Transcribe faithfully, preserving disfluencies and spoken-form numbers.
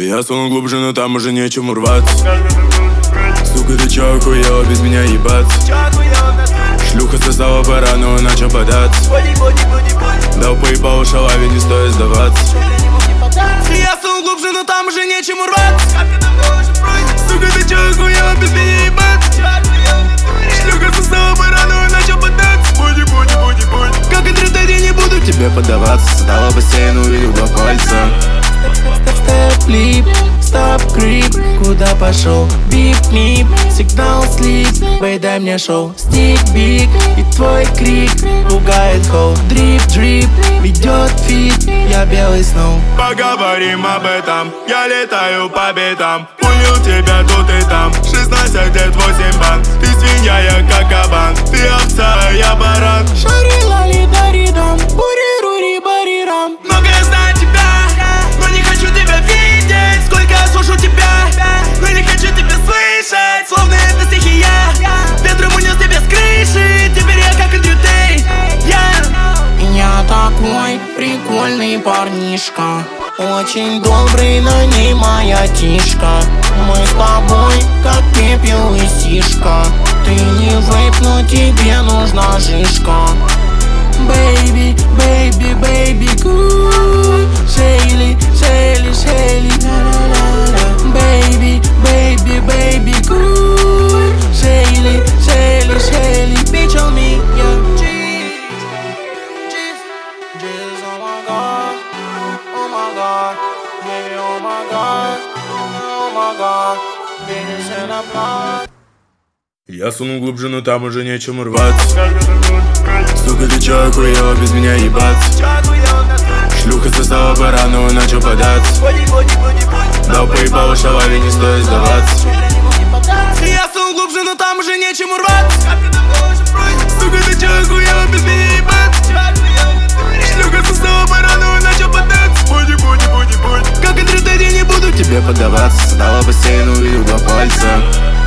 Я сунул глубже, но там уже нечем урваться. Сука, ты чё охуела без меня ебаться? Шлюха сосала пора, но начал податься. Дал поебалу шалаве, не стоит сдаваться. Я сунул глубже, но там уже нечем урваться. Сука, ты чё охуела без меня ебаться? Шлюха сосала пора, но начал податься. Буди, буди, буди, буди. Как и три я не буду тебе поддаваться. Стала бассейн, увидел два пальца. Степ-лип, стоп-крип, куда пошел? Бип-мип, сигнал слип, бей, дай мне шоу. Стик-бик, и твой крик пугает хоу. Дрип-дрип, ведет фит, я белый сноу. Поговорим об этом, я летаю по битам. Понял тебя тут и там, шестнадцать лет, восемь бан. Ты свинья, я как кабан, ты овца, а я баран. Шари-лали-дари-дам, бури-рури-бари-рам. Много я знаю тебя, но не хочу тебя видеть. Сколько я слушаю тебя, но не хочу тебя слышать. Словно это стихия, ветром унес тебя с крыши. Теперь я как Эндрю Тейт, я Я такой прикольный парнишка, очень добрый, на ней моя тишка. Мы с тобой как пепел и сишка. Ты не вейп, но тебе нужна жишка. Baby, baby, baby, good. Шейли, шейли, шейли, ла-ла-ла-ла. Baby, baby, baby, good. Шейли, шейли, шейли, bitch on me, yeah. Cheese, cheese, cheese, oh my god, oh my god, baby, oh my god, oh my god, baby, send a blood. Я сунул глубже, но там уже нечем урваться. Сука, ты чё охуела без меня ебаться? Шлюха сосала пора, но начал податься. Дал поебалу шалаве, не стоит сдаваться. Я сунул глубже, но там уже нечем урваться. Сука, ты чё охуела без меня ебаться? Шлюха сосала пора, но начал податься. Буди, буди, буди, буди. Как Эндрю Тейт, я не буду тебе поддаваться. Стала бассейн, увидел два пальца.